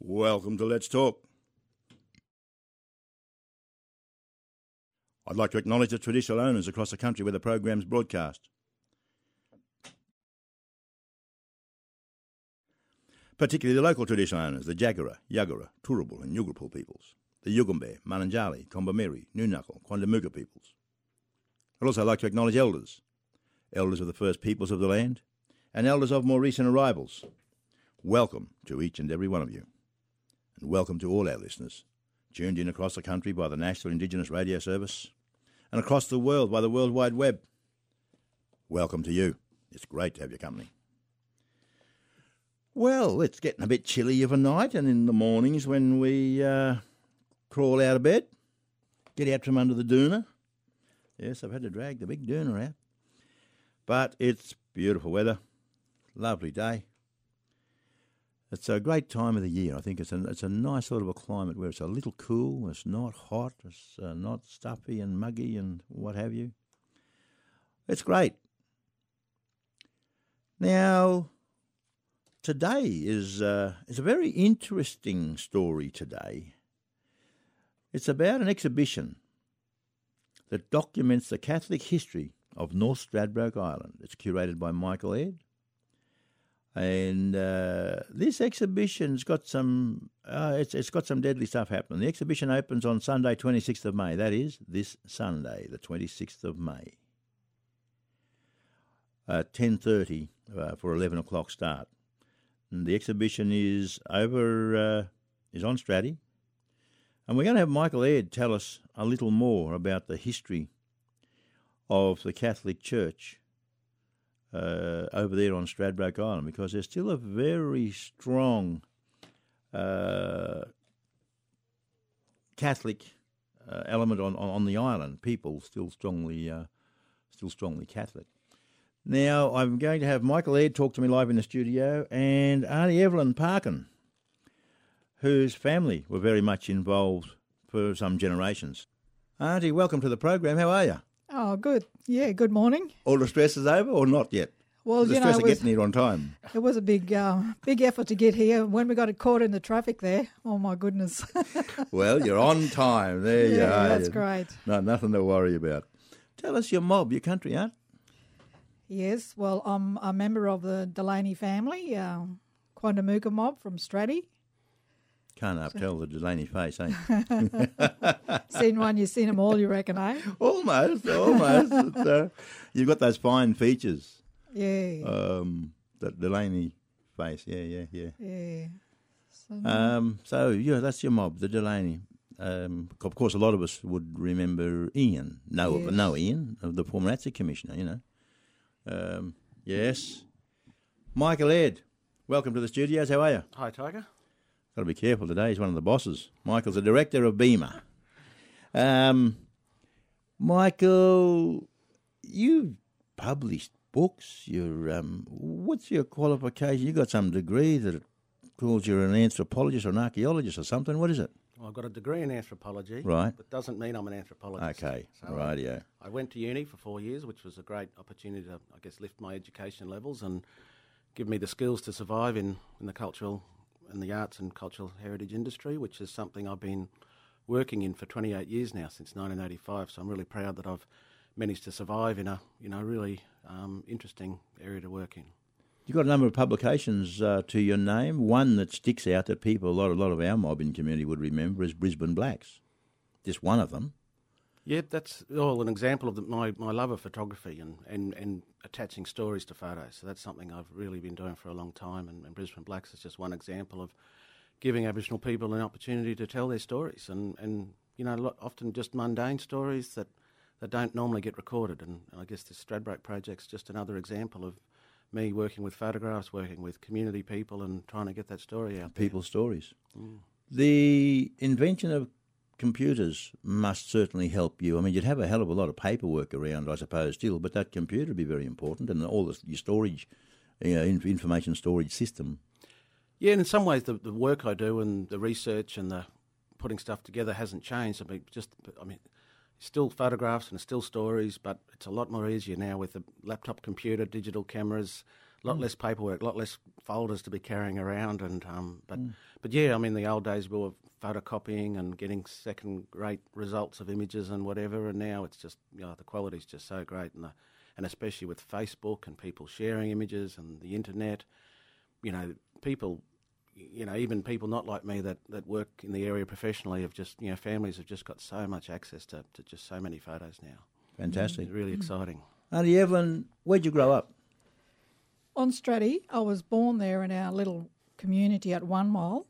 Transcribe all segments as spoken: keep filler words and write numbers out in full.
Welcome to Let's Talk. I'd like to acknowledge the traditional owners across the country where the program's broadcast. Particularly the local traditional owners, the Jagera, Yagara, Turrbal and Yugurpul peoples, the Yugambeh, Malanjali, Kombumerri, Nunakal, Quandamooka peoples. I'd also like to acknowledge elders, elders of the first peoples of the land, and elders of more recent arrivals. Welcome to each and every one of you. And welcome to all our listeners, tuned in across the country by the National Indigenous Radio Service and across the world by the World Wide Web. Welcome to you. It's great to have your company. Well, it's getting a bit chilly of a night, and in the mornings when we uh, crawl out of bed, get out from under the doona. Yes, I've had to drag the big doona out. But it's beautiful weather, lovely day. It's a great time of the year. I think it's a, it's a nice sort of a climate where it's a little cool, it's not hot, it's uh, not stuffy and muggy and what have you. It's great. Now, today is, uh, is a very interesting story today. It's about an exhibition that documents the Catholic history of North Stradbroke Island. It's curated by Michael Aird. And uh, this exhibition's got some, uh, it's, it's got some deadly stuff happening. The exhibition opens on Sunday, twenty-sixth of May. That is this Sunday, the twenty-sixth of May, at ten thirty uh, for eleven o'clock start. And the exhibition is over, uh, is on Stratty. And we're going to have Michael Aird tell us a little more about the history of the Catholic Church Uh, over there on Stradbroke Island, because there's still a very strong uh, Catholic uh, element on, on, on the island. People still strongly, uh, still strongly Catholic. Now, I'm going to have Michael Aird talk to me live in the studio, and Auntie Evelyn Parkin, whose family were very much involved for some generations. Auntie, welcome to the program. How are you? Oh, good. Yeah, good morning. All the stress is over or not yet? Well, the you stress know, of was, getting here on time. It was a big uh, big effort to get here. When we got caught in the traffic there, oh, my goodness. Well, you're on time. There yeah, you are. That's great. No, nothing to worry about. Tell us your mob, your country, Aunt. Yes, well, I'm a member of the Delaney family, uh, Quandamooka mob from Stratty. Can't up tell the Delaney face, eh? Seen one, you've seen them all, you reckon, eh? Almost, almost. uh, you've got those fine features. Yeah. Um, that Delaney face, yeah, yeah, yeah. Yeah. So, um, so, yeah, that's your mob, the Delaney. Um, of course, a lot of us would remember Ian. No, Yes. no Ian, the former A T S I Commissioner, you know. Um, yes. Michael Aird, welcome to the studios. How are you? Hi, Tiger. Got to be careful today. He's one of the bosses. Michael's the director of BEMA. Um, Michael, you published books. You're um, what's your qualification? You got some degree that calls you an anthropologist or an archaeologist or something. What is it? Well, I've got a degree in anthropology, Right. but doesn't mean I'm an anthropologist. Okay, So rightio. I went to uni for four years, which was a great opportunity to, I guess, lift my education levels and give me the skills to survive in, in the cultural and the arts and cultural heritage industry, which is something I've been working in for twenty-eight years now, since nineteen eighty-five. So I'm really proud that I've managed to survive in a, you know, really um, interesting area to work in. You've got a number of publications uh, to your name. One that sticks out that people, a lot, a lot of our mobbing community would remember is Brisbane Blacks. Just one of them. Yeah, that's all an example of the, my, my love of photography and, and, and attaching stories to photos. So that's something I've really been doing for a long time, and, and Brisbane Blacks is just one example of giving Aboriginal people an opportunity to tell their stories and, and you know, often just mundane stories that, that don't normally get recorded. And, and I guess this Stradbroke project's just another example of me working with photographs, working with community people and trying to get that story out there. People's stories. Mm. The invention of computers must certainly help you. I mean, you'd have a hell of a lot of paperwork around, I suppose, still, but that computer would be very important, and all the, your storage, you know, information storage system. Yeah, and in some ways the, the work I do and the research and the putting stuff together hasn't changed. I mean, just, I mean, still photographs and still stories, but it's a lot more easier now with the laptop computer, digital cameras, A lot mm. less paperwork, a lot less folders to be carrying around. And um, But, mm. but yeah, I mean, the old days we were photocopying and getting second-rate results of images and whatever, and now it's just, you know, the quality's just so great. And, the, and especially with Facebook and people sharing images and the internet, you know, people... You know, even people not like me that, that work in the area professionally have just, you know, families have just got so much access to, to just so many photos now. Fantastic. It's really mm. exciting. Auntie Evelyn, where'd you grow up? On Stratty. I was born there in our little community at One Mile.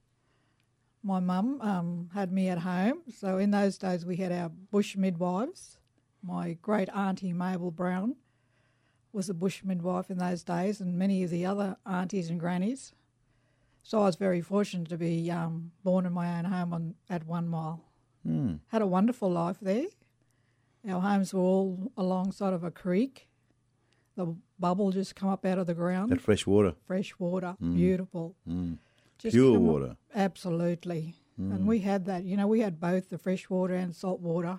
My mum um, had me at home. So in those days we had our bush midwives. My great auntie Mabel Brown was a bush midwife in those days, and many of the other aunties and grannies. So I was very fortunate to be um, born in my own home on, at One Mile. Mm. Had a wonderful life there. Our homes were all alongside of a creek. The bubble just come up out of the ground. That fresh water. Fresh water, mm. beautiful. Mm. Just Pure water. Up, absolutely. Mm. And we had that. You know, we had both the fresh water and salt water.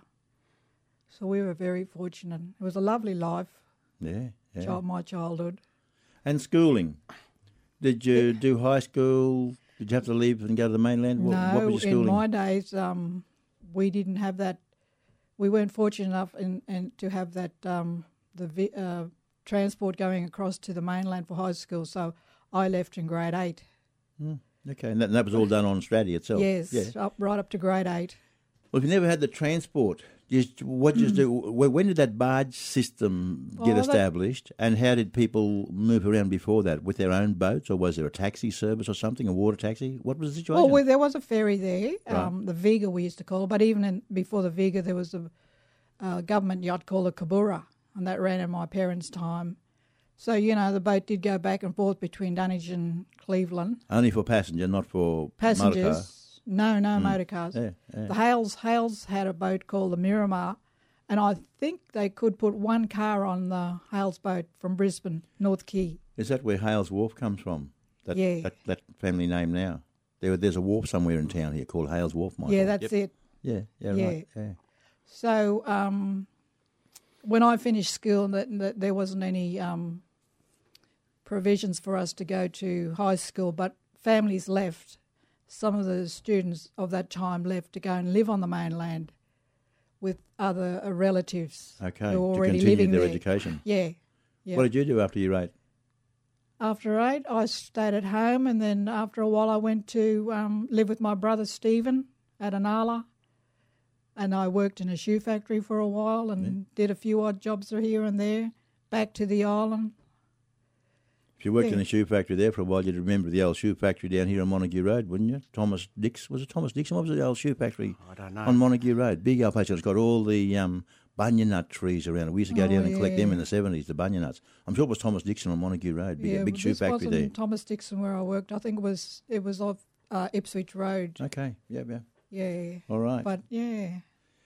So we were very fortunate. It was a lovely life. Yeah, yeah. Child, my childhood. And schooling. Did you do high school? Did you have to leave and go to the mainland? What, no, what was your schooling? In my days, um, we didn't have that. We weren't fortunate enough in, in to have that um, the uh, transport going across to the mainland for high school. So I left in grade eight. Mm, okay, and that, and that was all done on Stratty itself. Yes, yeah. up right up to grade eight. Well, if you never had the transport, just what did you do? When did that barge system get Oh, established, and how did people move around before that? With their own boats, or was there a taxi service or something, a water taxi? What was the situation? Well, we, there was a ferry there, Right. um, the Viga we used to call it, but even in, before the Viga there was a uh, government yacht called the Kabura, and that ran in my parents' time. So, you know, the boat did go back and forth between Dunwich and Cleveland. Only for passenger, not for Passengers. motor car. No, no Mm. motor cars. Yeah, yeah. The Hales Hales had a boat called the Miramar, and I think they could put one car on the Hales boat from Brisbane, North Quay. Is that where Hales Wharf comes from? That, Yeah. That, that family name now. There, there's a wharf somewhere in town here called Hales Wharf, Michael. Yeah, that's Yep. it. Yeah, yeah, Yeah. right. Yeah. So um, when I finished school, that, that there wasn't any um, provisions for us to go to high school, but families left. Some of the students of that time left to go and live on the mainland with other uh, relatives Okay, who were to already continue living their there. education. Yeah, yeah. What did you do after year eight? After eight, I stayed at home, and then after a while I went to um, live with my brother Stephen at Anala, and I worked in a shoe factory for a while and Yeah. did a few odd jobs here and there, back to the island. If you worked Yeah. in a shoe factory there for a while, you'd remember the old shoe factory down here on Montague Road, wouldn't you? Thomas Dix, was it Thomas Dixon? What was the old shoe factory I don't know. on Montague Road? Big old place. It's got all the um, bunya nut trees around it. We used to go Oh, down and collect them yeah. in the seventies, the bunya nuts. I'm sure it was Thomas Dixon on Montague Road. Big, yeah, big but shoe this factory wasn't there. Thomas Dixon where I worked. I think it was it was off uh, Ipswich Road. Okay, yeah, yeah. Yeah, All right. but yeah.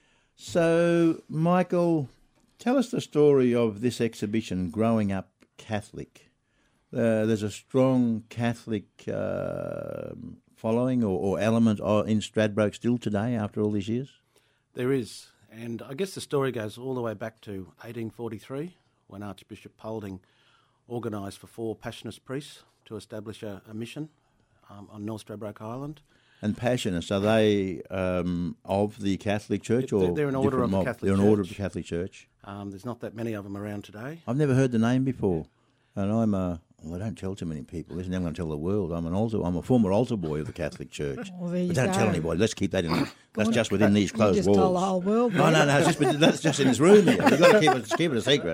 So, Michael, tell us the story of this exhibition, Growing Up Catholic. Uh, there's a strong Catholic uh, following or, or element in Stradbroke still today after all these years? There is, and I guess the story goes all the way back to eighteen forty-three, when Archbishop Paulding organised for four Passionist priests to establish a, a mission um, on North Stradbroke Island. And Passionists, are they um, of the Catholic Church or They're- they're an order different of the mob? Catholic They're an order of the Church. Catholic Church. Um, there's not that many of them around today. I've never heard the name before, and I'm a. Well, I don't tell too many people. This is now I'm going to tell the world. I'm an altar. I'm a former altar boy of the Catholic Church. Well, there you But don't go. tell anybody. Let's keep that in. That's God, just within these You closed just walls. told the whole world. No, mate. no, no. It's just, that's just in this room here. You've got to keep it, keep it a secret.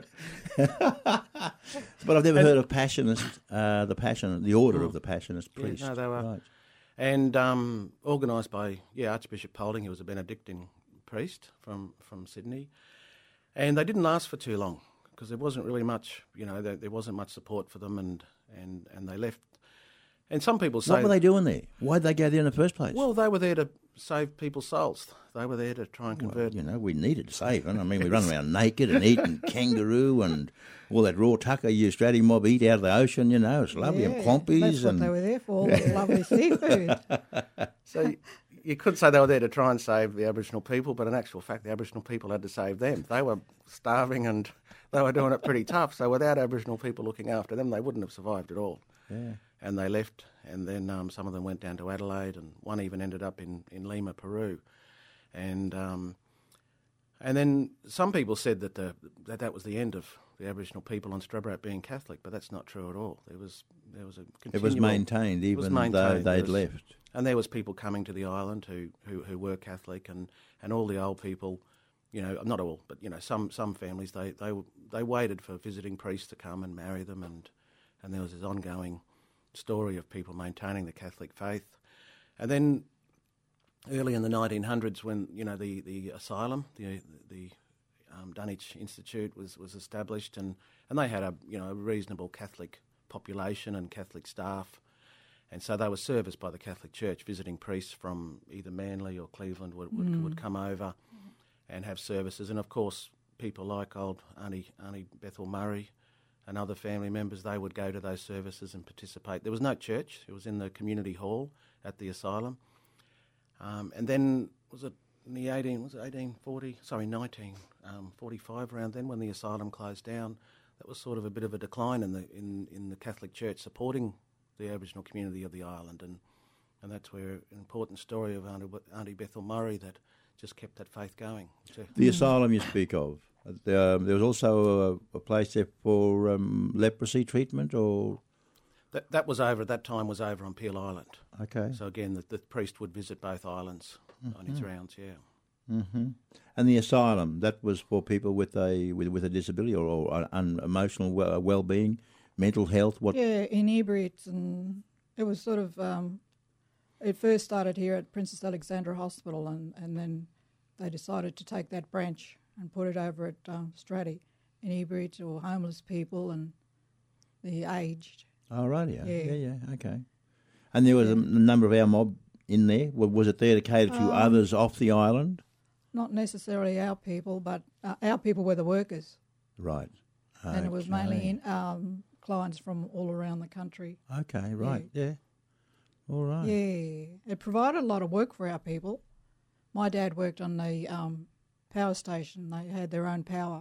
But I've never heard of Passionist, uh, the Passion, the order of the Passionist Yeah, priest. no, they were- Right. And um, organised by yeah Archbishop Paulding, who was a Benedictine priest from, from Sydney. And they didn't last for too long because there wasn't really much, you know, there, there wasn't much support for them, and, and, and they left. And some people say... What were they doing there? Why did they go there in the first place? Well, they were there to save people's souls. They were there to try and Well, convert... you know, we needed saving. I mean, we run around naked and eating kangaroo and all that raw tucker you Australian mob eat out of the ocean, you know. It's lovely. Yeah, and quampies that's and... what they were there for, all the lovely seafood. So, you could say they were there to try and save the Aboriginal people, but in actual fact, the Aboriginal people had to save them. They were starving and they were doing it pretty tough. So without Aboriginal people looking after them, they wouldn't have survived at all. Yeah. And they left, and then um, some of them went down to Adelaide, and one even ended up in, in Lima, Peru. And um, and then some people said that, the, that that was the end of the Aboriginal people on Stradbroke being Catholic, but that's not true at all. There was there was a It was maintained even was maintained. though they'd was, left. And there was people coming to the island who, who, who were Catholic, and, and all the old people, you know, not all, but you know, some some families they they they waited for visiting priests to come and marry them, and and there was this ongoing story of people maintaining the Catholic faith. And then early in the nineteen hundreds, when you know the, the asylum, the the um, Dunwich Institute was, was established, and, and they had a you know a reasonable Catholic population and Catholic staff, and so they were serviced by the Catholic Church. Visiting priests from either Manly or Cleveland would would, mm. would come over and have services, and of course people like old Auntie Auntie Bethel Murray and other family members, they would go to those services and participate. There was no church; it was in the community hall at the asylum. Um, and then was it in the eighteen was it eighteen forty? Sorry, nineteen forty-five around then, when the asylum closed down. That was sort of a bit of a decline in the in, in the Catholic Church supporting the Aboriginal community of the island, and and that's where an important story of Auntie, Auntie Bethel Murray that just kept that faith going. The asylum you speak of, uh, there was also a, a place there for um, leprosy treatment, or that that was over at that time was over on Peel Island. Okay. So again, the, the priest would visit both islands mm-hmm. on his rounds. Yeah. Mm-hmm. And the asylum, that was for people with a with, with a disability or, or un, emotional well, well-being, mental health. What? Yeah, inebriates, and it was sort of. Um, it first started here at Princess Alexandra Hospital, and, and then they decided to take that branch and put it over at um, Stratty, inebriates or homeless people and the aged. Oh, right, yeah, yeah, yeah, yeah, okay. And there was yeah. a number of our mob in there. Was it there to cater to um, others off the island? Not necessarily our people, but uh, our people were the workers. Right. Okay. And it was mainly in, um, clients from all around the country. Okay, right, yeah. yeah. All right. Yeah, it provided a lot of work for our people. My dad worked on the um, power station. They had their own power.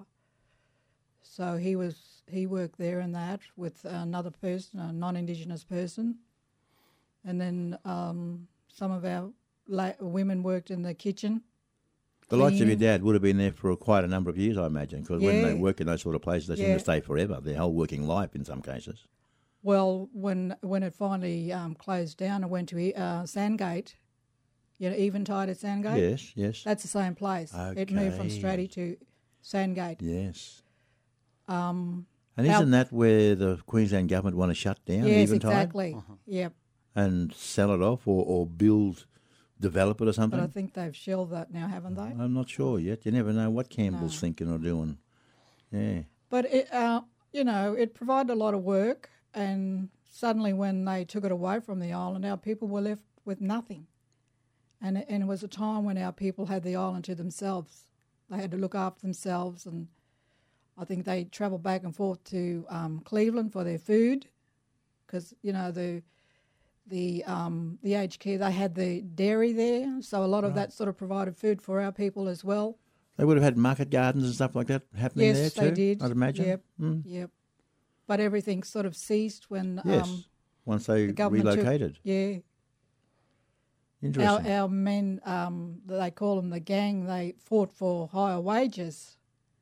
So he was he worked there and that with another person, a non-Indigenous person. And then um, some of our la- women worked in the kitchen. The likes of your dad would have been there for quite a number of years, I imagine, because yeah. when they work in those sort of places, they yeah. seem to stay forever, their whole working life in some cases. Well, when when it finally um, closed down and went to uh, Sandgate, you know, Eventide at Sandgate? Yes, yes. That's the same place. Okay. It moved from Stratty to Sandgate. Yes. Um, and isn't that where the Queensland government want to shut down yes, Eventide? Yes, exactly. Uh-huh. Yep. And sell it off or, or build, develop it or something? But I think they've shelved that now, haven't they? I'm not sure yet. You never know what Campbell's no. thinking or doing. Yeah. But, it, uh, you know, it provided a lot of work, and suddenly when they took it away from the island, our people were left with nothing. And it, and it was a time when our people had the island to themselves. They had to look after themselves, and I think they travelled back and forth to um, Cleveland for their food, because, you know, the the um, the aged care, they had the dairy there, so a lot of right. that sort of provided food for our people as well. They would have had market gardens and stuff like that happening yes, there too? Yes, they did. I'd imagine. Yep, mm. yep. But everything sort of ceased when yes, um, once they the relocated. Took, yeah. Interesting. Our, our men, um, they call them the gang, they fought for higher wages.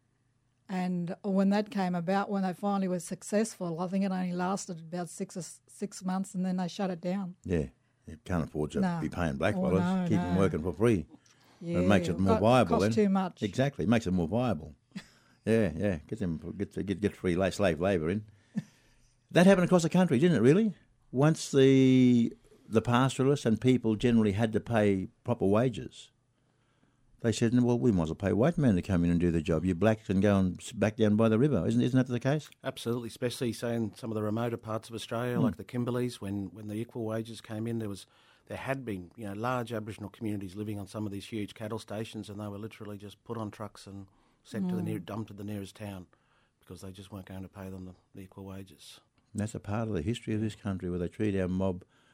And when that came about, when they finally were successful, I think it only lasted about six or six months, and then they shut it down. Yeah, you can't afford to no. be paying blackfellas, oh, no, keep no. them working for free. Yeah, it makes it more got, viable. Costs then. too much. Exactly, it makes it more viable. yeah, yeah, get them get get get free slave labour in. That happened across the country, didn't it? Really, once the the pastoralists and people generally had to pay proper wages. They said, well, we might as well pay white men to come in and do the job. You blacks can go and back down by the river. Isn't isn't that the case? Absolutely, especially, say, in some of the remoter parts of Australia, mm. like the Kimberleys, when, when the equal wages came in, there was there had been you know large Aboriginal communities living on some of these huge cattle stations, and they were literally just put on trucks and sent mm. to the near, dumped to the nearest town because they just weren't going to pay them the, the equal wages. And that's a part of the history of this country where they treat our mob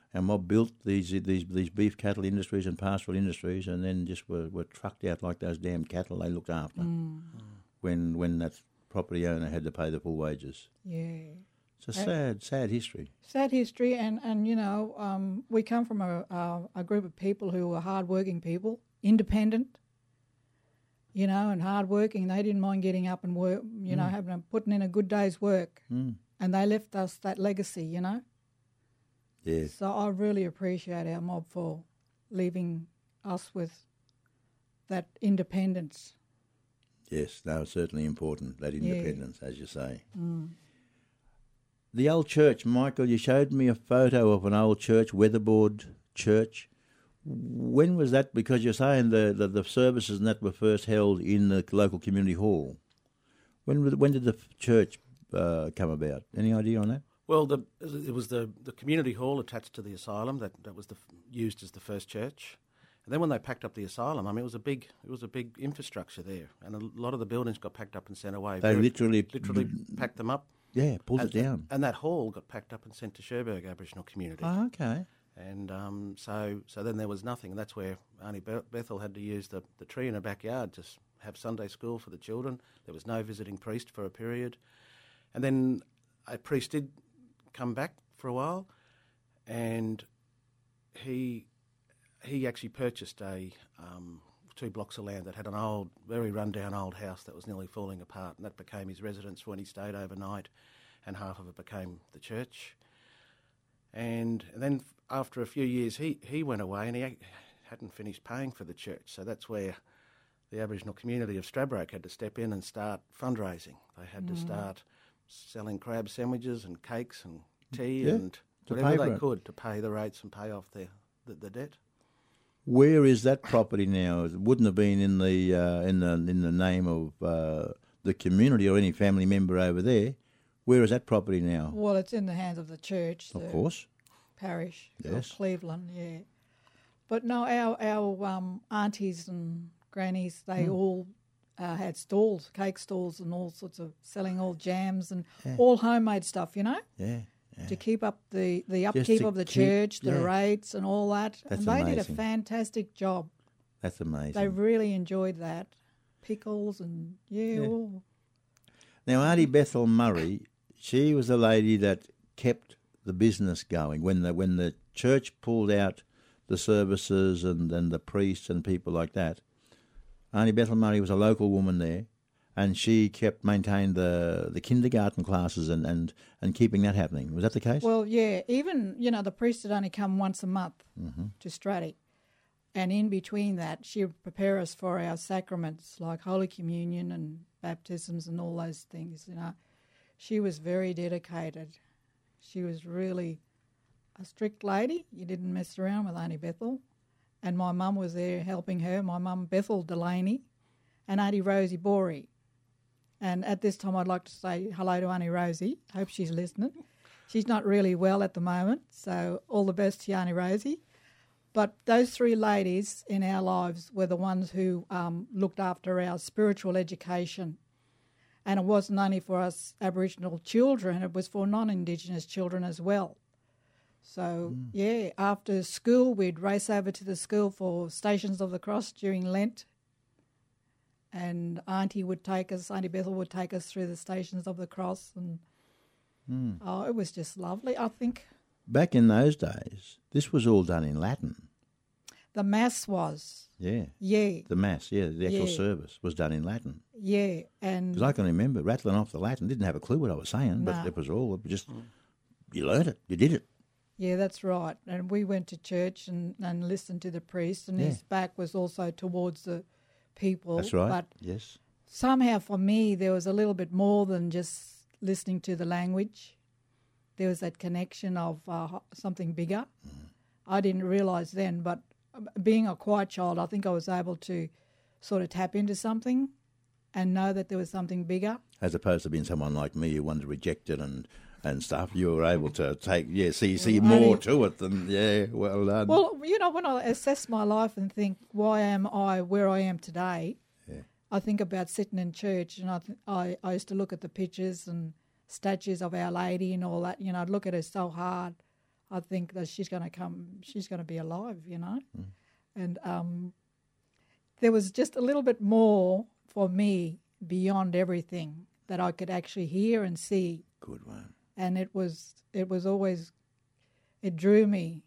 Our mob built these these these beef cattle industries and pastoral industries, and then just were, were trucked out like those damn cattle they looked after. Mm. When when that property owner had to pay the full wages. Yeah. It's a Uh, sad, sad history. Sad history, and, and you know, um, we come from a, a, a group of people who were hard-working people, independent, you know, and hard-working. They didn't mind getting up and work, you know, having a, putting in a good day's work. Mm. And they left us that legacy, you know. Yes. So I really appreciate our mob for leaving us with that independence. Yes, no, it's certainly important, that Yeah. independence, as you say. Mm. The old church, Michael, you showed me a photo of an old church, weatherboard church. When was that? Because you're saying the, the, the services and that were first held in the local community hall. When was- when did the church uh, come about? Any idea on that? Well, the, it was the, the community hall attached to the asylum that, that was the, used as the first church. And then when they packed up the asylum, I mean, it was a big it was a big infrastructure there, and a lot of the buildings got packed up and sent away. They Very- literally, literally packed them up. yeah, pulled and, it down. And that hall got packed up and sent to Cherbourg Aboriginal community. Oh, okay. And um, so so then there was nothing. And that's where Auntie Be- Bethel had to use the, the tree in her backyard to s- have Sunday school for the children. There was no visiting priest for a period. And then a priest did come back for a while, and he he actually purchased a um, two blocks of land that had an old, very run-down old house that was nearly falling apart, and that became his residence when he stayed overnight, and half of it became the church. And then after a few years, he, he went away, and he ha- hadn't finished paying for the church, so that's where the Aboriginal community of Stradbroke had to step in and start fundraising. They had to start selling crab sandwiches and cakes and tea Yeah, and to whatever pay they for it. could to pay the rates and pay off the, the, the debt. Where is that property now? It wouldn't have been in the uh, in the in the name of uh, the community or any family member over there. Where is that property now? Well, it's in the hands of the church, Of the course. parish Yes. of Cleveland, yeah. But no, our our um, aunties and grannies, they Hmm. all uh, had stalls, cake stalls and all sorts of selling all jams and all homemade stuff, you know, Yeah. yeah. to keep up the, the Just upkeep to of the keep- church, the yeah. rates and all that. That's and they did a amazing. fantastic job. That's amazing. They really enjoyed that. Pickles and, yeah, Yeah. all. Now, Auntie Bethel Murray, she was the lady that kept the business going. When the when the church pulled out the services and, and the priests and people like that, Auntie Bethel Murray was a local woman there, and she kept maintained the, the kindergarten classes and, and, and keeping that happening. Was that the case? Well, yeah, even, you know, the priest would only come once a month Mm-hmm. to Stratty. And in between that, she would prepare us for our sacraments like Holy Communion and baptisms and all those things, you know. She was very dedicated. She was really a strict lady. You didn't mess around with Auntie Bethel. And my mum was there helping her, my mum Bethel Delaney and Auntie Rosie Borey. And at this time, I'd like to say hello to Auntie Rosie. Hope she's listening. She's not really well at the moment, so all the best to you, Auntie Rosie. But those three ladies in our lives were the ones who um, looked after our spiritual education. And it wasn't only for us Aboriginal children, it was for non-Indigenous children as well. So, Mm. yeah, after school, we'd race over to the school for Stations of the Cross during Lent. And Auntie would take us, Auntie Bethel would take us through the Stations of the Cross. And, Mm. oh, it was just lovely, I think. Back in those days, this was all done in Latin. The Mass was, Yeah. yeah, The Mass, yeah, the actual Yeah. service was done in Latin. yeah. And Because I can remember rattling off the Latin, didn't have a clue what I was saying, but No. it was all, it was just, you learned it, you did it. yeah, that's right. And we went to church and, and listened to the priest, and Yeah. his back was also towards the people. That's right, But yes. somehow for me, there was a little bit more than just listening to the language. There was that connection of uh, something bigger. Mm. I didn't realise then, but being a quiet child, I think I was able to sort of tap into something and know that there was something bigger. As opposed to being someone like me who wanted to reject it and, and stuff, you were able to take, yeah, see see Well, more only- to it than, yeah, well done. Well, you know, when I assess my life and think, why am I where I am today? Yeah. I think about sitting in church, and I, th- I I used to look at the pictures and statues of Our Lady and all that. You know, I'd look at her so hard. I think that she's going to come, she's going to be alive, you know. Mm. And um, there was just a little bit more for me beyond everything that I could actually hear and see. Good one. And it was, it was always, it drew me.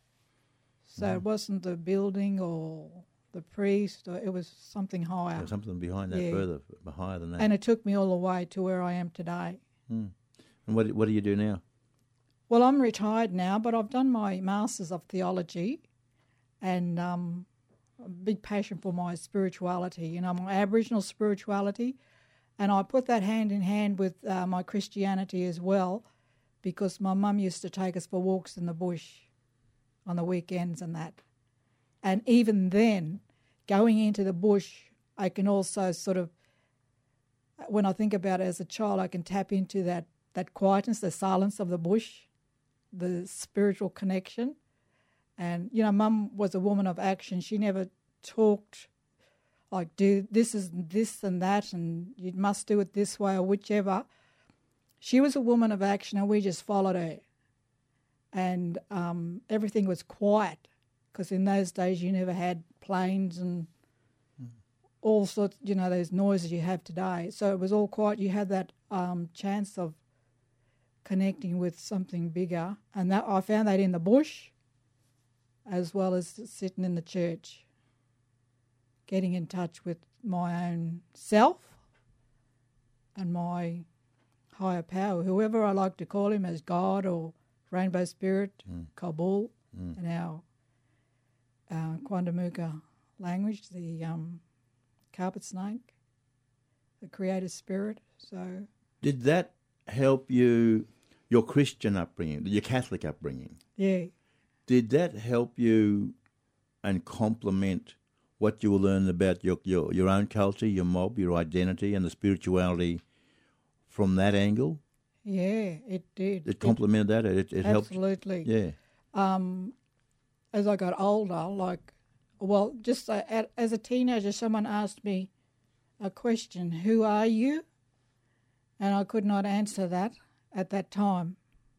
So Mm. it wasn't the building or the priest, or it was something higher. There's something behind that, Yeah. further, higher than that. And it took me all the way to where I am today. Mm. And what what do you do now? Well, I'm retired now, but I've done my Masters of Theology, and um, a big passion for my spirituality, you know, my Aboriginal spirituality, and I put that hand in hand with uh, my Christianity as well, because my mum used to take us for walks in the bush on the weekends and that. And even then, going into the bush, I can also sort of, when I think about it as a child, I can tap into that, that quietness, the silence of the bush, the spiritual connection. And, you know, Mum was a woman of action. She never talked like, do this is this and that and you must do it this way or whichever. She was a woman of action and we just followed her. And um, everything was quiet because in those days you never had planes and mm. all sorts, you know, those noises you have today. So it was all quiet. You had that um, chance of connecting with something bigger. And that I found that in the bush as well as sitting in the church, getting in touch with my own self and my higher power, whoever I like to call him as God or Rainbow Spirit, mm. Kabul, mm. in our uh, Quandamooka language, the um, carpet snake, the creator spirit. So, did that help you, your Christian upbringing, your Catholic upbringing? Yeah. Did that help you and complement what you were learning about your, your, your own culture, your mob, your identity and the spirituality from that angle? Yeah, it did. It complemented that? It, it helped? Absolutely. Yeah. Um, as I got older, like, well, just uh, at, as a teenager, someone asked me a question, who are you? And I could not answer that at that time.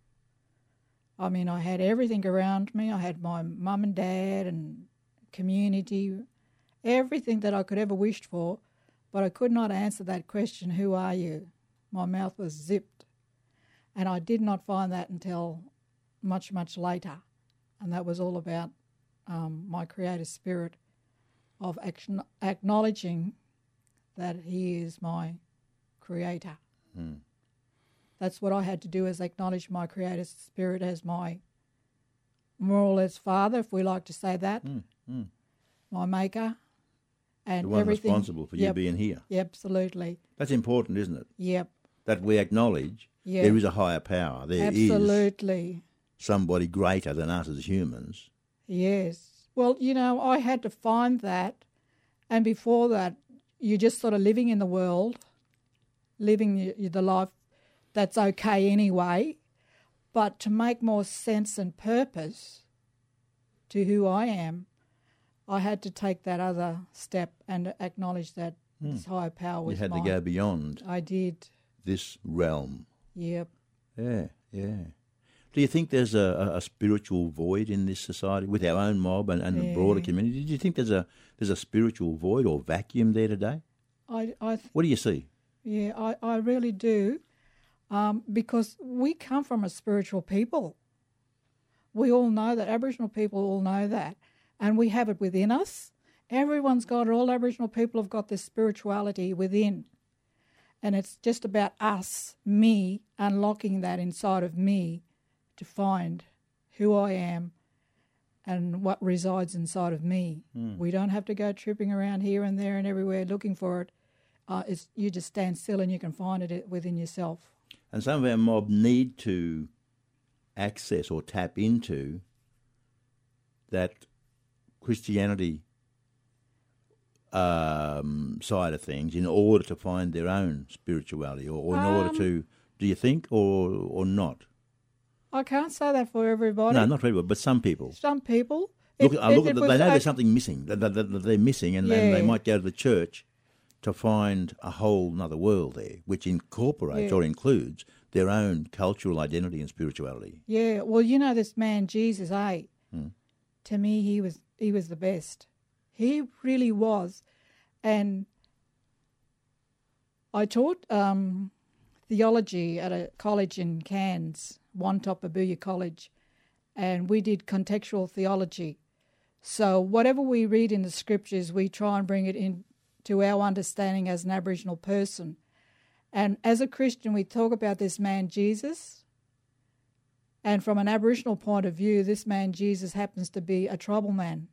I mean, I had everything around me. I had my mum and dad and community, everything that I could ever wished for, but I could not answer that question, who are you? My mouth was zipped. And I did not find that until much, much later. And that was all about um, my creative spirit of action, acknowledging that he is my creator. Mm. That's what I had to do, is acknowledge my creative spirit as my more or less father, if we like to say that, mm. Mm. my maker. And the one everything, responsible for yep, you being here. Yep, absolutely. That's important, isn't it? Yep. That we acknowledge yep. there is a higher power. There absolutely. is somebody greater than us as humans. Yes. Well, you know, I had to find that. And before that, you're just sort of living in the world, living the life that's okay anyway. But to make more sense and purpose to who I am, I had to take that other step and acknowledge that mm. this higher power was You had mine. to go beyond. I did. This realm. Yep. Yeah, yeah. Do you think there's a, a, a spiritual void in this society with our own mob and, and yeah. the broader community? Do you think there's a there's a spiritual void or vacuum there today? I, I th- what do you see? Yeah, I, I really do, um, because we come from a spiritual people. We all know that. Aboriginal people all know that. And we have it within us. Everyone's got it. All Aboriginal people have got this spirituality within. And it's just about us, me, unlocking that inside of me to find who I am and what resides inside of me. Mm. We don't have to go tripping around here and there and everywhere looking for it. Uh, it's, you just stand still and you can find it within yourself. And some of our mob need to access or tap into that Christianity um, side of things in order to find their own spirituality, or, or in um, order to, do you think, or or not? I can't say that for everybody. No, not for everybody, but some people. Some people. Look, it, I look it, at it the, they know a, there's something missing, that, that, that they're missing, and, yeah. and they might go to the church to find a whole other world there, which incorporates yeah. or includes their own cultural identity and spirituality. Yeah, well, you know this man Jesus, eh? Hmm. To me, he was he was the best. He really was. And I taught um, theology at a college in Cairns, Wantoppa College, and we did contextual theology. So whatever we read in the scriptures, we try and bring it into our understanding as an Aboriginal person. And as a Christian, we talk about this man Jesus. And from an Aboriginal point of view, this man Jesus happens to be a trouble man.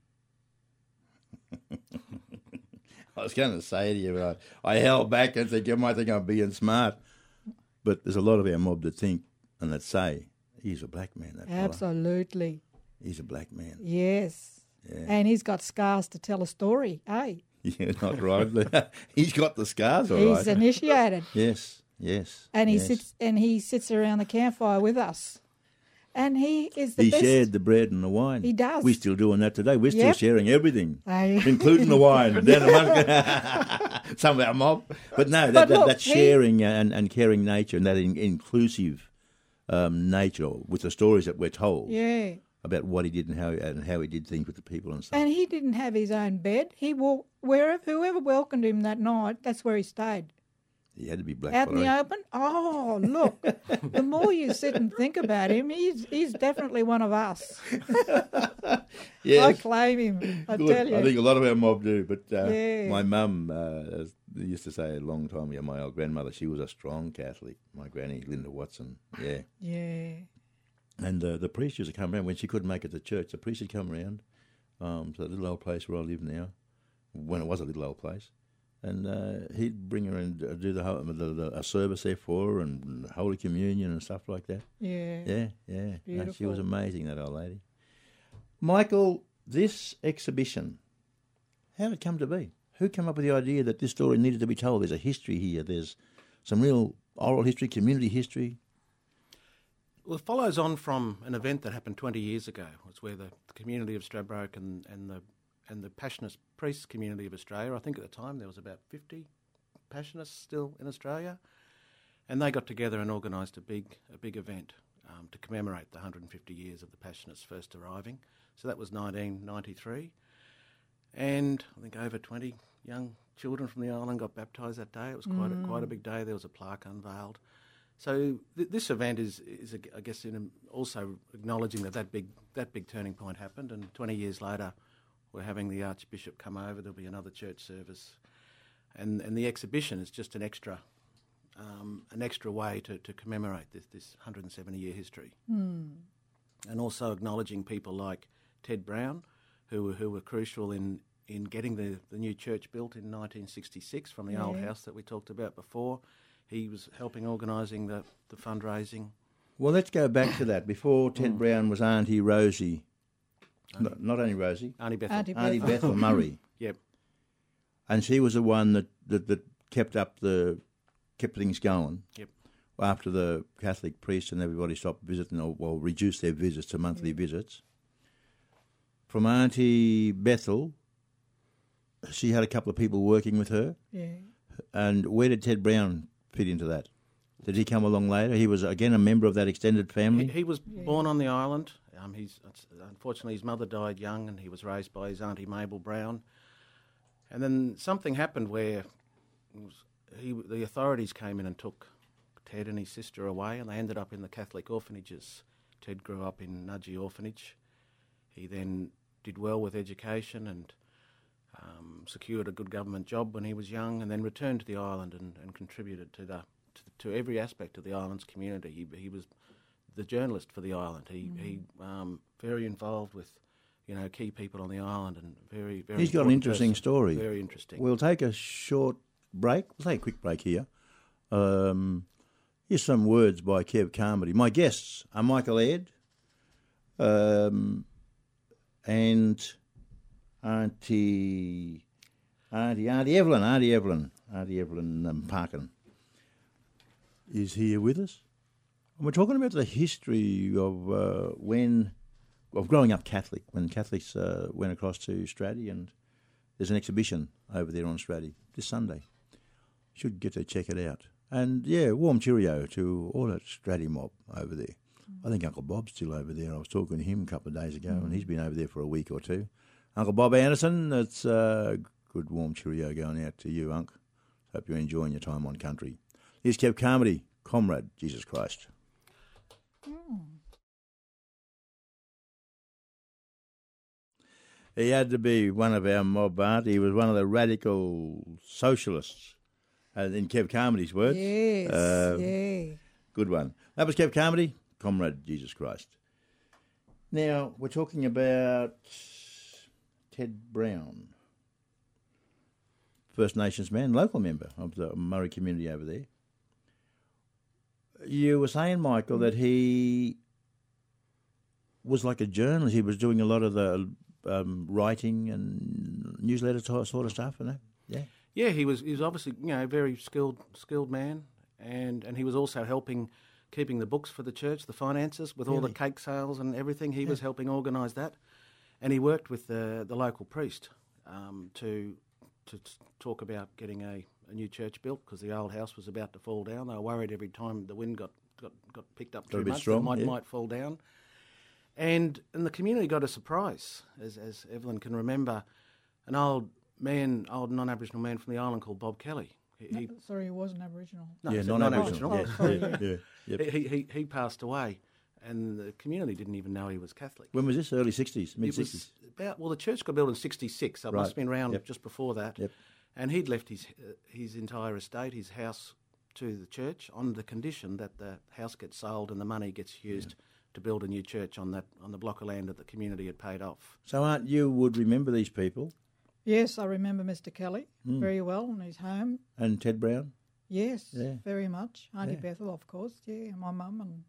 I was going to say to you, I, I held back and said, you might think I'm being smart. But there's a lot of our mob that think and that say, he's a black man, that fella. Absolutely. He's a black man. Yes. Yeah. And he's got scars to tell a story, eh? Yeah, not right. He's got the scars, all He's right. He's initiated. Yes, yes. And he yes. sits and he sits around the campfire with us. And he is the he best. He shared the bread and the wine. He does. We're still doing that today. We're still Yep. sharing everything, Aye. including the wine. Down among some of our mob. But no, that, But that, look, that sharing and, and caring nature and that in, inclusive um, nature with the stories that we're told Yeah. about what he did and how and how he did things with the people and stuff. And he didn't have his own bed. He walked wherever whoever welcomed him that night, that's where he stayed. He had to be black. Out in the fella. open? Oh, look. The more you sit and think about him, he's he's definitely one of us. Yes. I claim him, I Good. tell you. I think a lot of our mob do, but uh, Yeah. my mum uh, used to say a long time ago, my old grandmother, she was a strong Catholic, my granny, Linda Watson, yeah. Yeah. And uh, the priest used to come around when she couldn't make it to church. The priest would come around um, to the little old place where I live now, when it was a little old place, and uh, he'd bring her and uh, do the, whole, the, the a service there for her and Holy Communion and stuff like that. Yeah. Yeah, yeah. No, she was Beautiful. amazing, that old lady. Michael, this exhibition, how did it come to be? Who came up with the idea that this story needed to be told? There's a history here. There's some real oral history, community history. Well, it follows on from an event that happened twenty years ago. It was where the, the community of Stradbroke and, and the and the Passionist Priests community of Australia, I think at the time there was about fifty Passionists still in Australia, and they got together and organised a big a big event um, to commemorate the one hundred fifty years of the Passionists first arriving. So that was nineteen ninety-three, and I think over twenty young children from the island got baptised that day. It was quite Mm. a, quite a big day. There was a plaque unveiled. So th- this event is, is I guess, in a, also acknowledging that that big that big turning point happened, and twenty years later, we're having the Archbishop come over. There'll be another church service, and and the exhibition is just an extra um, an extra way to, to commemorate this this one hundred seventy year history, Hmm. and also acknowledging people like Ted Brown, who were, who were crucial in in getting the, the new church built in nineteen sixty-six from the old Yeah. house that we talked about before. He was helping organising the, the fundraising. Well, let's go back to that. Before Ted Mm. Brown was Auntie Rosie, no, not only Rosie, Auntie Bethel. Auntie Auntie Bethel. Bethel Murray. Yep. And she was the one that, that, that kept up the kept things going. Yep. After the Catholic priests and everybody stopped visiting or well, reduced their visits to monthly Yeah. visits. From Auntie Bethel, she had a couple of people working with her. Yeah. And where did Ted Brown fit into that? Did he come along later? He was, again, a member of that extended He, family? he was Yeah. born on the island. Um, he's unfortunately his mother died young, and he was raised by his auntie Mabel Brown. And then something happened where it was, he, the authorities came in and took Ted and his sister away, and they ended up in the Catholic orphanages. Ted grew up in Nudgee Orphanage. He then did well with education and um, secured a good government job when he was young, and then returned to the island and, and contributed to the to, to every aspect of the island's community. He he was the journalist for the island. He Mm. he um, very involved with you know key people on the island, and very very. He's got an important interesting person. story. Very interesting. We'll take a short break. We'll take a quick break here. Um, here's some words by Kev Carmody. My guests are Michael Aird um, and Auntie, Auntie, Auntie Evelyn, Auntie Evelyn, Auntie Evelyn um, Parkin is here with us. And we're talking about the history of uh, when, of growing up Catholic, when Catholics uh, went across to Straddy, and there's an exhibition over there on Straddy this Sunday. You should get to check it out. And, yeah, warm cheerio to all that Stratty mob over there. Mm. I think Uncle Bob's still over there. I was talking to him a couple of days ago, mm. and he's been over there for a week or two. Uncle Bob Anderson, it's a good warm cheerio going out to you, Unc. Hope you're enjoying your time on country. Here's Kev Carmody, Comrade Jesus Christ. Mm. He had to be one of our mob, Art. He was one of the radical socialists, uh, in Kev Carmody's words. Yes, uh, yeah. Good one. That was Kev Carmody, Comrade Jesus Christ. Now, we're talking about Ted Brown, First Nations man, local member of the Murray community over there. You were saying, Michael, that he was like a journalist. He was doing a lot of the um, writing and newsletter sort of stuff, and that. Yeah. Yeah, he was. He was obviously, you know, a very skilled, skilled man, and, and he was also helping, keeping the books for the church, the finances with really? all the cake sales and everything. He yeah. was helping organise that, and he worked with the the local priest um, to to talk about getting a, a new church built, because the old house was about to fall down. They were worried every time the wind got got, got picked up too much, strong, it might yeah. might fall down. And and the community got a surprise, as as Evelyn can remember, an old man, old non-Aboriginal man from the island called Bob Kelly. He, no, he, sorry, he wasn't Aboriginal. No, yeah, non-Aboriginal. Oh, yes. sorry, yeah, yeah. Yep. He, he he passed away, and the community didn't even know he was Catholic. When was this? Early sixties, mid sixties. About well, the church got built in sixty-six, so it right. must have been around yep. just before that. Yep. And he'd left his uh, his entire estate, his house, to the church on the condition that the house gets sold and the money gets used yeah. to build a new church on that on the block of land that the community had paid off. So, Aunt, you would remember these people? Yes, I remember Mister Kelly mm. very well and his home. And Ted Brown? Yes, yeah. very much. Auntie yeah. Bethel, of course, yeah, my mum. And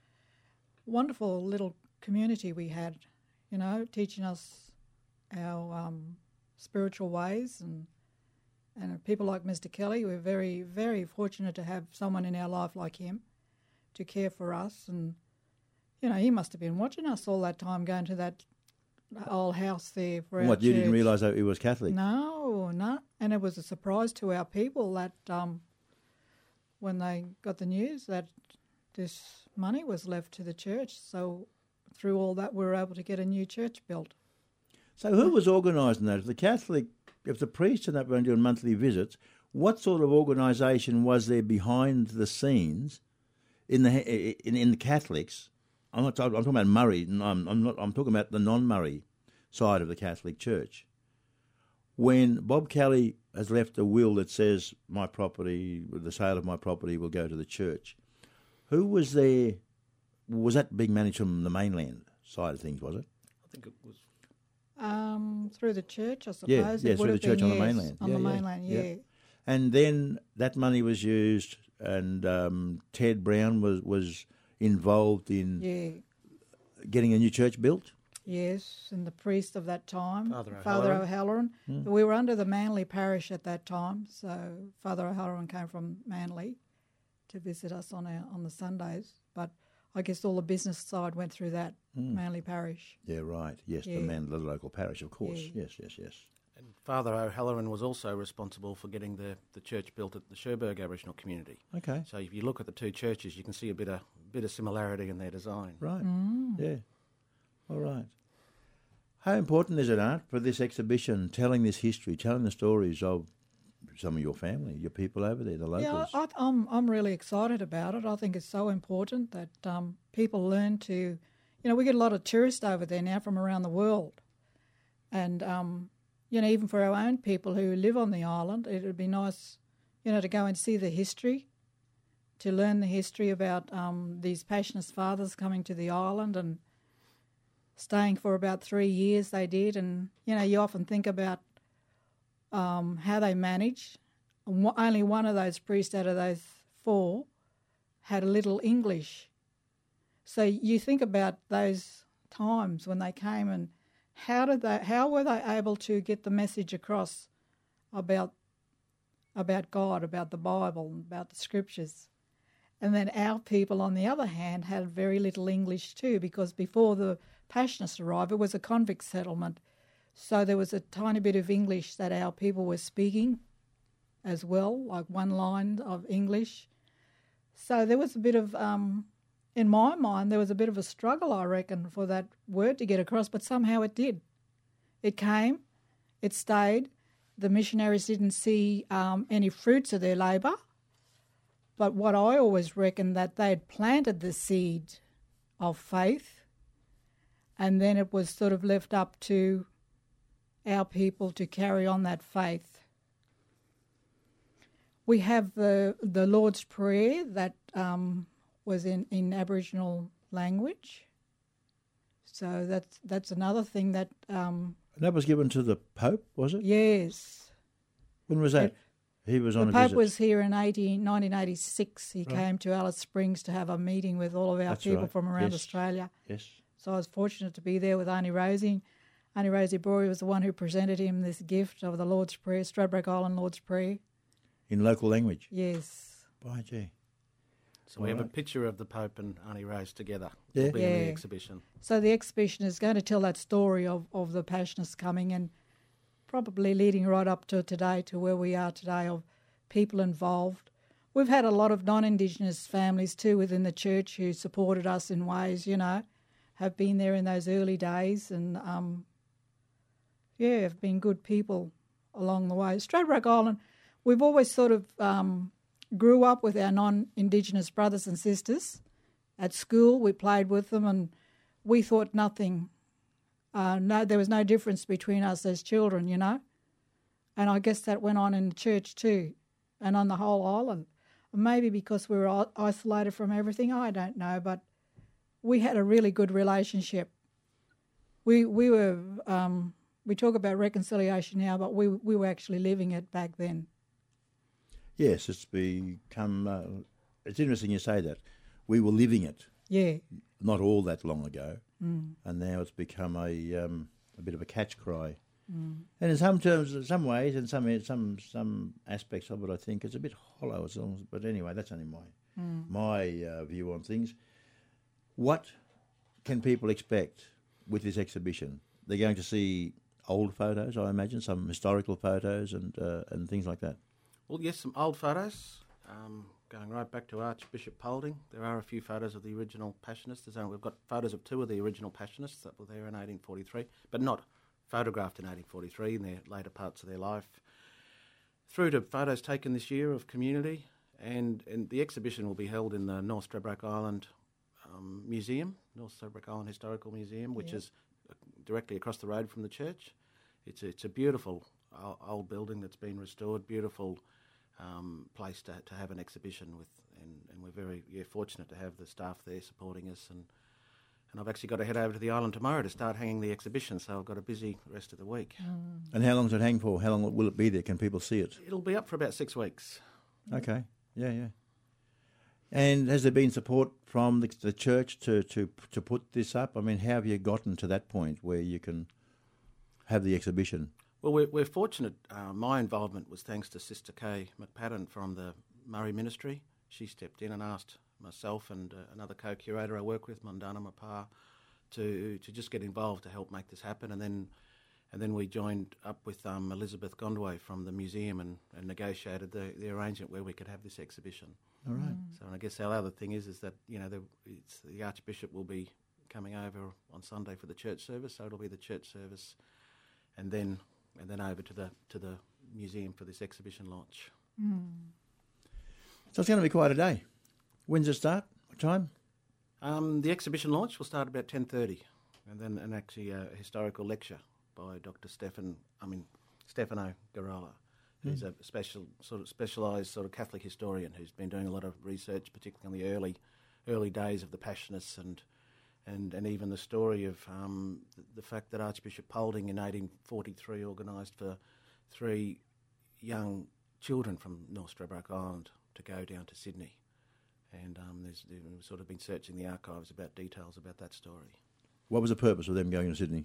wonderful little community we had, you know, teaching us our um, spiritual ways. And and people like Mister Kelly, we're very, very fortunate to have someone in our life like him to care for us. And, you know, he must have been watching us all that time going to that old house there for and our What, you church. didn't realise that he was Catholic? No, no. And it was a surprise to our people that um, when they got the news that this money was left to the church. So through all that, we were able to get a new church built. So who was organising that? If the Catholic, if the priests and that were doing monthly visits, what sort of organisation was there behind the scenes in the in, in the Catholics? I'm not. I'm talking about Murray. I'm, I'm not. I'm talking about the non-Murray side of the Catholic Church. When Bob Kelly has left a will that says my property, the sale of my property, will go to the church, who was there? Was that being managed from the mainland side of things? Was it? I think it was um, through the church. I suppose. Yeah, it yeah, would through the have church been, on the yes, mainland. On yeah, the yeah, mainland, yeah. yeah. And then that money was used, and um, Ted Brown was was. involved in yeah. getting a new church built? Yes, and the priest of that time, Father O'Halloran. Father O'Halloran. Mm. We were under the Manly parish at that time, so Father O'Halloran came from Manly to visit us on our on the Sundays. But I guess all the business side went through that mm. Manly parish. Yeah, right. Yes, yeah. the man, the local parish, of course. Yeah. Yes, yes, yes. And Father O'Halloran was also responsible for getting the, the church built at the Cherbourg Aboriginal community. Okay. So if you look at the two churches, you can see a bit of bit of similarity in their design. Right. Mm. Yeah. All right. How important is it, Art, for this exhibition, telling this history, telling the stories of some of your family, your people over there, the locals? Yeah, I, I'm I'm really excited about it. I think it's so important that um, people learn to, you know, we get a lot of tourists over there now from around the world, and um, you know, even for our own people who live on the island, it would be nice, you know, to go and see the history, to learn the history about um, these Passionist fathers coming to the island and staying for about three years they did. And, you know, you often think about um, how they managed. Only one of those priests out of those four had a little English. So you think about those times when they came and how did they, how were they able to get the message across about about God, about the Bible, about the Scriptures? And then our people, on the other hand, had very little English too, because before the Passionists arrived, it was a convict settlement. So there was a tiny bit of English that our people were speaking as well, like one line of English. So there was a bit of, um, in my mind, there was a bit of a struggle, I reckon, for that word to get across, but somehow it did. It came, it stayed. The missionaries didn't see um, any fruits of their labour, but what I always reckon that they had planted the seed of faith, and then it was sort of left up to our people to carry on that faith. We have the the Lord's Prayer that um, was in, in Aboriginal language. So that's that's another thing that... Um, that was given to the Pope, was it? Yes. When was that? It, he was on the a Pope visit. was here in eighteen, nineteen eighty-six. He Right. came to Alice Springs to have a meeting with all of our That's people right. from around Yes. Australia. Yes. So I was fortunate to be there with Auntie Rosie. Auntie Rosie Brory was the one who presented him this gift of the Lord's Prayer, Stradbroke Island Lord's Prayer. In local language? Yes. By gee. So we have a Right. picture of the Pope and Auntie Rose together. Yeah. Will be in Yeah. the exhibition. So the exhibition is going to tell that story of, of the Passionists coming and probably leading right up to today, to where we are today, of people involved. We've had a lot of non-Indigenous families too within the church who supported us in ways, you know, have been there in those early days and, um, yeah, have been good people along the way. Stradbroke Island, we've always sort of um, grew up with our non-Indigenous brothers and sisters. At school, we played with them and we thought nothing. Uh, no, there was no difference between us as children, you know. And I guess that went on in the church too, and on the whole island. Maybe because we were i- isolated from everything, I don't know, but we had a really good relationship. We we were um, we talk about reconciliation now, but we we were actually living it back then. Yes, it's become... Uh, it's interesting you say that. We were living it Yeah, not all that long ago, mm. and now it's become a um, a bit of a catch cry. Mm. And in some terms, in some ways, in some some some aspects of it, I think it's a bit hollow. As long as, but anyway, that's only my Mm. my uh, view on things. What can people expect with this exhibition? They're going to see old photos, I imagine, some historical photos and uh, and things like that. Well, yes, some old photos, um, going right back to Archbishop Paulding. There are a few photos of the original Passionists. There's only, we've got photos of two of the original Passionists that were there in eighteen forty-three, but not photographed in eighteen forty-three in their later parts of their life, through to photos taken this year of community. And, and the exhibition will be held in the North Stradbroke Island um, Museum, North Stradbroke Island Historical Museum, which Yeah. is uh, directly across the road from the church. It's a, it's a beautiful o- old building that's been restored, beautiful um, place to to have an exhibition with, and, and we're very yeah, fortunate to have the staff there supporting us. And and I've actually got to head over to the island tomorrow to start hanging the exhibition, so I've got a busy rest of the week. Mm. And how long does it hang for? How long will it be there? Can people see it? It'll be up for about six weeks. Okay. Yeah, yeah. And has there been support from the, the church to, to to put this up? I mean, how have you gotten to that point where you can have the exhibition? Well, we're, we're fortunate. Uh, my involvement was thanks to Sister Kay McPadden from the Murray Ministry. She stepped in and asked myself and uh, another co-curator I work with, Mandana Mapar, to to just get involved to help make this happen. And then and then we joined up with um, Elizabeth Gondway from the museum and, and negotiated the, the arrangement where we could have this exhibition. All right. So, and I guess our other thing is is that you know the, it's, the Archbishop will be coming over on Sunday for the church service, so it'll be the church service, and then and then over to the to the museum for this exhibition launch. Mm. So it's going to be quite a day. When's it start? What time? Um, the exhibition launch will start about ten thirty, and then an actually a historical lecture by Doctor Stefan, I mean Stefano Garola, who's a special sort of specialised sort of Catholic historian who's been doing a lot of research, particularly on the early early days of the Passionists and and, and even the story of um, the, the fact that Archbishop Paulding in eighteen forty-three organised for three young children from North Stradbroke Island to go down to Sydney. And um, there's, we've sort of been searching the archives about details about that story. What was the purpose of them going to Sydney?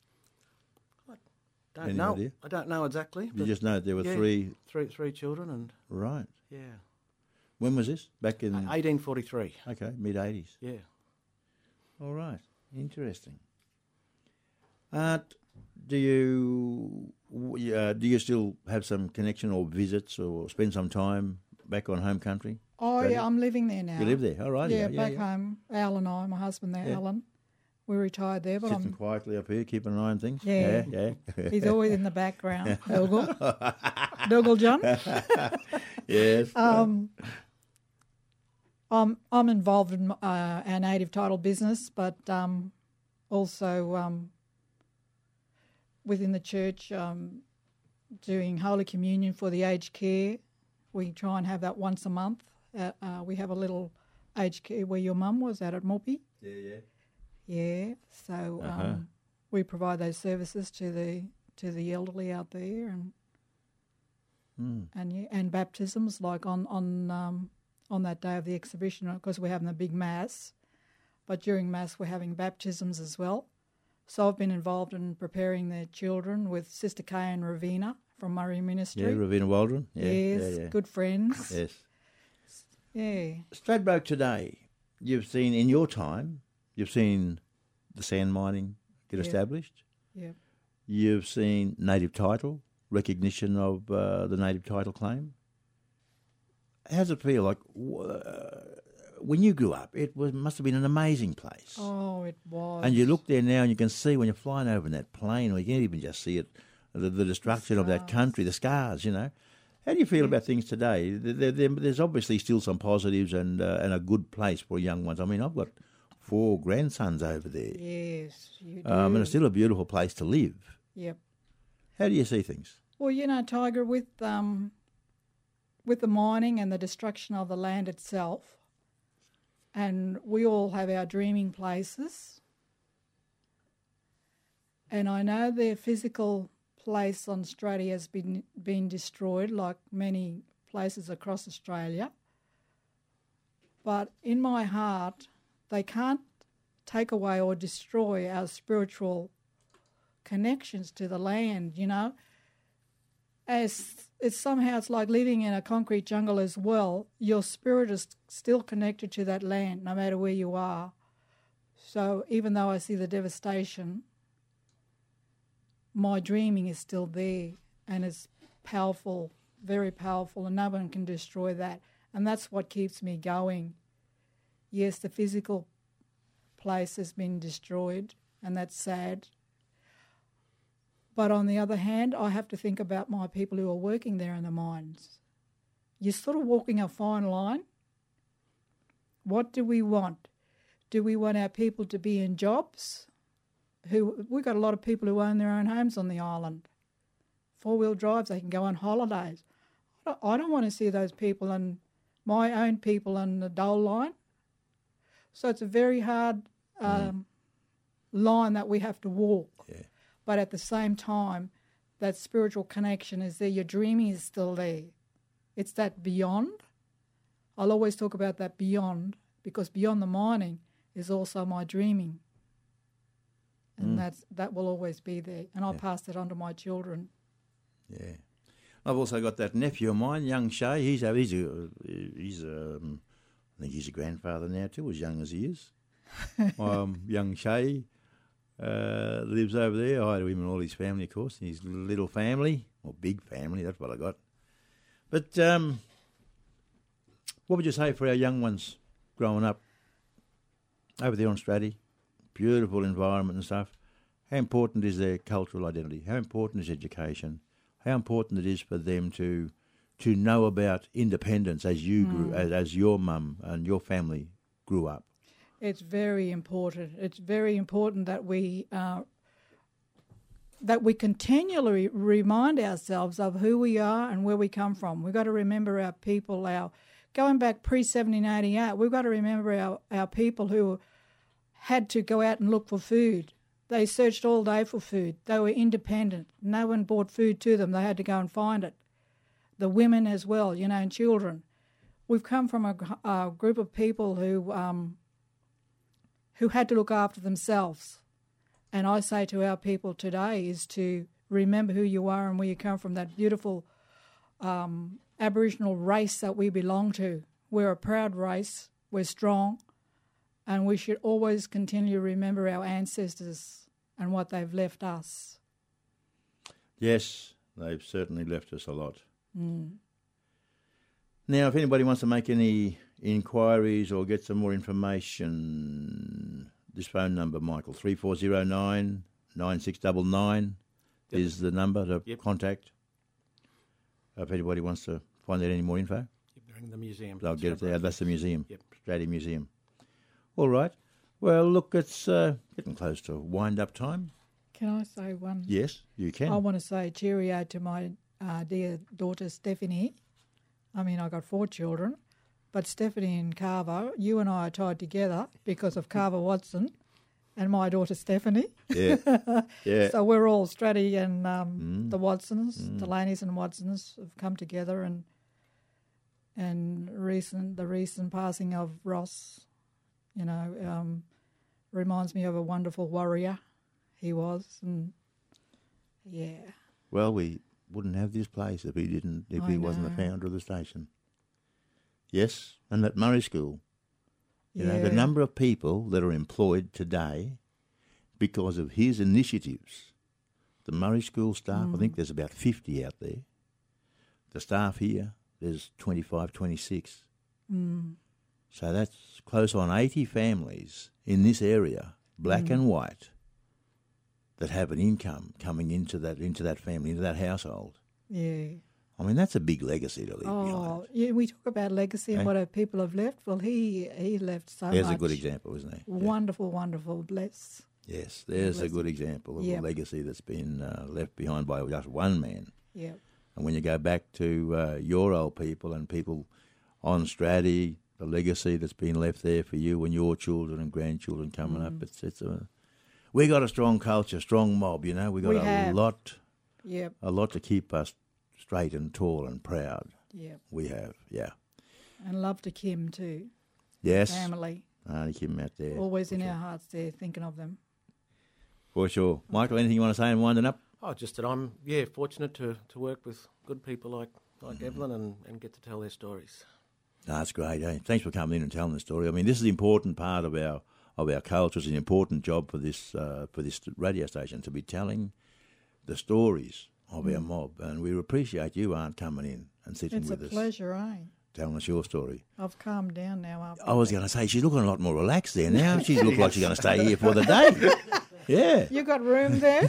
Don't Any know. idea? I don't know exactly. You but just know there were yeah, three. three, three children, and Right. yeah, When was this? Back in. Uh, eighteen forty-three. Okay, mid eighties. Yeah. All right. Interesting. Uh, do you w- uh, do you still have some connection or visits or spend some time back on home country? Oh, Australia? yeah, I'm living there now. You live there? All right. Yeah, Yeah, back yeah. home. Al and I, my husband there, Yeah. Alan, we're retired there, but Sitting I'm. quietly up here, keeping an eye on things. Yeah. Yeah, yeah. He's always in the background. Dougal. Dougal John. Yes. Um, I'm I'm involved in uh, our native title business, but um, also um, within the church, um, doing Holy Communion for the aged care. We try and have that once a month. Uh, uh, we have a little aged care where your mum was out at Morphy. yeah, yeah. Yeah, so Uh-huh. um, we provide those services to the to the elderly out there, and Mm. and yeah, and baptisms like on on um, on that day of the exhibition, because we're having a big mass, but during mass we're having baptisms as well. So I've been involved in preparing the children with Sister Kay and Ravina from Murray Yeah, Ministry. Ravina Waldron. Yeah, yes, yeah, yeah. good friends. Yes. Yeah, Stradbroke today, you've seen in your time, you've seen the sand mining get Yeah. established. yeah. You've seen native title, recognition of uh, the native title claim. How does it feel like uh, when you grew up? It was must have been an amazing place. Oh, it was. And you look there now and you can see when you're flying over in that plane, or you can even just see it, the, the destruction of that scars. country, the scars, you know. How do you feel about things today? There, there, there's obviously still some positives and uh, and a good place for young ones. I mean, I've got four grandsons over there. Yes, you do. Um, and it's still a beautiful place to live. Yep. How do you see things? Well, you know, Tiger, with um, with the mining and the destruction of the land itself, and we all have our dreaming places, and I know their physical place on Straddie has been been destroyed, like many places across Australia. But in my heart, they can't take away or destroy our spiritual connections to the land, you know. As it's somehow it's like living in a concrete jungle as well. Your spirit is still connected to that land, no matter where you are. So even though I see the devastation, my dreaming is still there, and it's powerful, very powerful, and no one can destroy that. And that's what keeps me going. Yes, the physical place has been destroyed, and that's sad. But on the other hand, I have to think about my people who are working there in the mines. You're sort of walking a fine line. What do we want? Do we want our people to be in jobs? Who we've got a lot of people who own their own homes on the island. Four-wheel drives, they can go on holidays. I don't, I don't want to see those people and my own people on the dole line. So it's a very hard um, mm. line that we have to walk. Yeah. But at the same time, that spiritual connection is there. Your dreaming is still there. It's that beyond. I'll always talk about that beyond, because beyond the mining is also my dreaming. And Mm. that's that will always be there. And I'll Yeah. pass that on to my children. Yeah. I've also got that nephew of mine, young Shay. He's a, he's a, he's a, um, I think he's a grandfather now too, as young as he is. um, young Shay uh, lives over there. Hi to him and all his family, of course. His little family, or big family, that's what I got. But um, what would you say for our young ones growing up over there on Straddie? Beautiful environment and stuff. How important is their cultural identity? How important is education? How important it is for them to to know about independence as you grew, as, as your mum and your family grew up? It's very important. It's very important that we uh, that we continually remind ourselves of who we are and where we come from. We've got to remember our people. Our going back pre seventeen eighty-eight, we've got to remember our, our people who had to go out and look for food. They searched all day for food. They were independent. No one brought food to them. They had to go and find it. The women as well, you know, and children. We've come from a, a group of people who um, who had to look after themselves. And I say to our people today is to remember who you are and where you come from, that beautiful um, Aboriginal race that we belong to. We're a proud race. We're strong. And we should always continue to remember our ancestors and what they've left us. Yes, they've certainly left us a lot. Mm. Now, if anybody wants to make any inquiries or get some more information, this phone number, Michael, three four zero nine, nine six nine nine Yep. is the number to Yep. contact. If anybody wants to find out any more info, Yep, they're in the museum. they'll get it there. That's the museum, Yep. Stratty Museum. All right. Well, look, it's uh, getting close to wind-up time. Can I say one? Yes, you can. I want to say cheerio to my uh, dear daughter Stephanie. I mean, I got four children, but Stephanie and Carver, you and I are tied together because of Carver Watson and my daughter Stephanie. Yeah, yeah. So we're all Stratty and um, Mm. the Watsons, Delaney's and Watsons have come together, and and recent the recent passing of Ross, you know, um, reminds me of a wonderful warrior he was, and yeah. Well, we wouldn't have this place if he didn't, if I he wasn't the know. founder of the station. Yes, and that Murray School. You know, the Yeah. number of people that are employed today because of his initiatives. The Murray School staff, I think there's about fifty out there. The staff here, there's twenty-five, twenty-six. Mm. So that's close on eighty families in this area, black and white, that have an income coming into that into that family, into that household. Yeah. I mean, that's a big legacy to leave Oh, behind. yeah. We talk about legacy and Eh? what our people have left. Well, he he left so There's much. a good example, isn't he? Yeah. Wonderful, wonderful. Bless. Yes, there's a Bless good example of Yep. a legacy that's been uh, left behind by just one man. Yeah. And when you go back to uh, your old people and people on Stratty, the legacy that's been left there for you and your children and grandchildren coming Mm. up, it's it's a we got a strong culture, strong mob. You know, we got We a have. lot, Yep. a lot to keep us straight and tall and proud. Yep. We have, yeah, And love to Kim too. yes. Family. Auntie Kim out there, Always for in sure. our hearts there, thinking of them. for sure. Michael, anything you want to say in winding up? Oh, just that I'm yeah fortunate to, to work with good people like like Mm-hmm. Evelyn and, and get to tell their stories. No, that's great. Eh? Thanks for coming in and telling the story. I mean, this is an important part of our of our culture. It's an important job for this uh, for this radio station to be telling the stories of our mob, and we appreciate you, Aunt, coming in and sitting It's a with us, pleasure, eh? telling us your story. I've calmed down now after I was that. going to say she's looking a lot more relaxed there now. She looks like she's going to stay here for the day. Yeah, You got room there?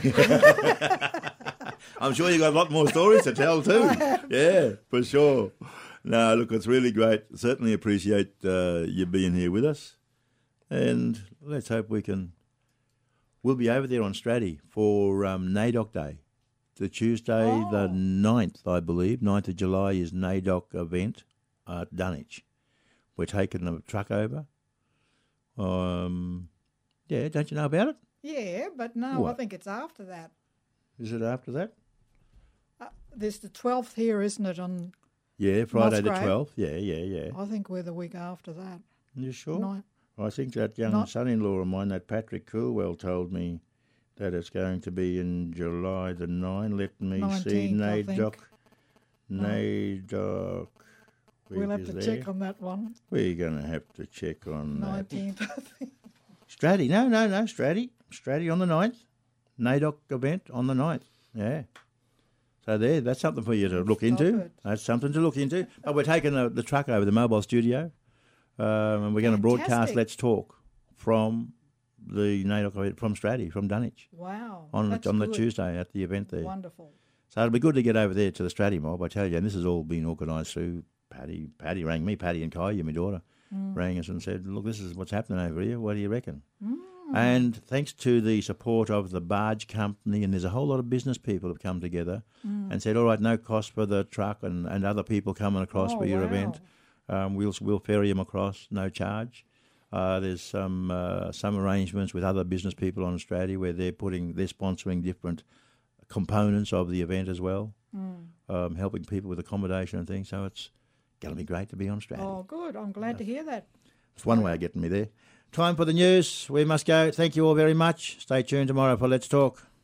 I'm sure you got a lot more stories to tell too. Yeah, for sure. No, look, it's really great. Certainly appreciate uh, you being here with us, and let's hope we can. We'll be over there on Stratty for um, NAIDOC Day, the Tuesday the Oh. ninth, I believe. ninth of July is NAIDOC event at Dunwich. We're taking a truck over. Um, yeah, don't you know about it? Yeah, but no, I What? think it's after that. Is it after that? Uh, there's the twelfth here, isn't it? On Yeah, Friday the Musgrave. twelfth. Yeah, yeah, yeah. I think we're the week after that. You sure? No, I think that young Not- son-in-law of mine, that Patrick Coolwell, told me that it's going to be in July the ninth. Let me see, nineteenth, I NAIDOC. think. NAIDOC. We'll have to check on that one. We're going to have to check on that. nineteenth, I think. Stratty. No, no, no, Stratty. Stratty on the ninth. NAIDOC event on the ninth. Yeah. So there, that's something for you to look Stop into. it. That's something to look into. But we're taking the, the truck over, the mobile studio, um, and we're going to broadcast Fantastic. Let's Talk from the NAIDOC event, from Stratty, from Dunwich, Wow. on, that's on the good. Tuesday at the event there. Wonderful. So it'll be good to get over there to the Stratty mob, I tell you. And this has all been organised through Paddy. Paddy rang me, Paddy and Kai, my daughter, Mm. rang us and said, look, this is what's happening over here. What do you reckon? And thanks to the support of the barge company, and there's a whole lot of business people have come together Mm. and said, all right, no cost for the truck and, and other people coming across Oh, for your wow. event. Um, we'll, we'll ferry them across, no charge. Uh, there's some uh, some arrangements with other business people on Australia where they're putting, they're sponsoring different components of the event as well, Mm. um, helping people with accommodation and things. So it's going to be great to be on Australia. Oh, good. I'm glad to hear that. It's one way of getting me there. Time for the news. We must go. Thank you all very much. Stay tuned tomorrow for Let's Talk.